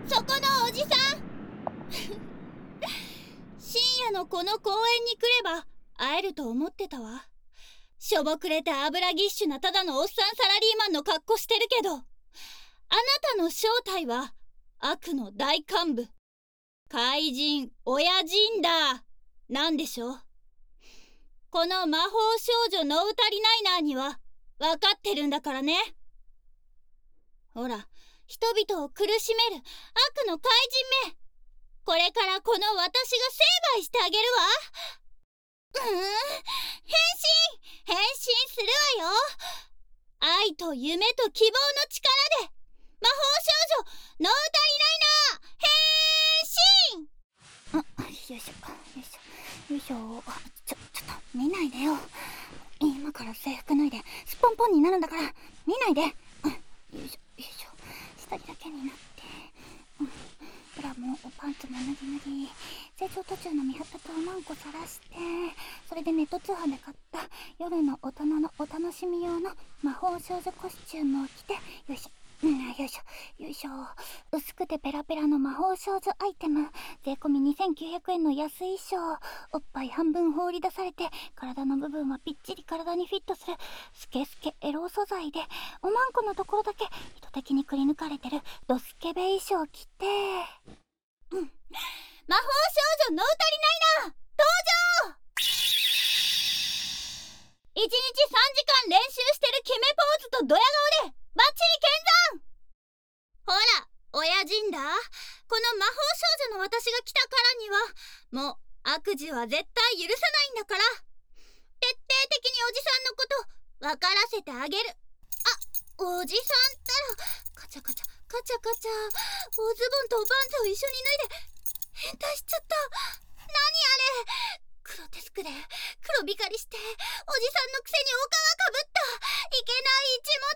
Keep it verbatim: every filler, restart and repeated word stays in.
そこのおじさん深夜のこの公園に来れば会えると思ってたわ。しょぼくれて油ぎっしゅなただのおっさんサラリーマンの格好してるけど、あなたの正体は悪の大幹部、怪人オヤジンダーなんでしょう。この魔法少女ノウタリナイナーには分かってるんだからね。ほら、人々を苦しめる悪の怪人め、これからこの私が成敗してあげるわ。うーん、変身変身するわよ。愛と夢と希望の力で魔法少女ノウタリナイナー変身。あ、よいしょよいしょよいしょ。ちょ、ちょっと見ないでよ。今から制服脱いでスポンポンになるんだから見ないで。うん、よいしょよいしょ。下着だけになって、うん、ブラもパンツも脱ぎ脱ぎ、成長途中の見張ったとマンコさらして、それでネット通販で買った夜の大人のお楽しみ用の魔法少女コスチュームを着て、よいしょ、うん、よいしょよいしょ。薄くてペラペラの魔法少女アイテム、税込みにせんきゅうひゃくえんの安い衣装、おっぱい半分放り出されて体の部分はぴっちり体にフィットするスケスケエロ素材で、おまんこのところだけ意図的にくり抜かれてるドスケベ衣装を着て、うん、魔法少女ノウタリナイナー登場。いちにちさんじかん練習してる決めポーズとドヤ顔でバッチリ見参。ほら親父んだ、この魔法少女の私が来たからにはもう悪事は絶対許さないんだから、徹底的におじさんのこと分からせてあげる。あ、おじさんったらカチャカチャカチャカチャ、おズボンとおパンツを一緒に脱いで変態しちゃった。何あれ、グロテスクで黒光りしておじさんのくせにお皮かぶったいけない一物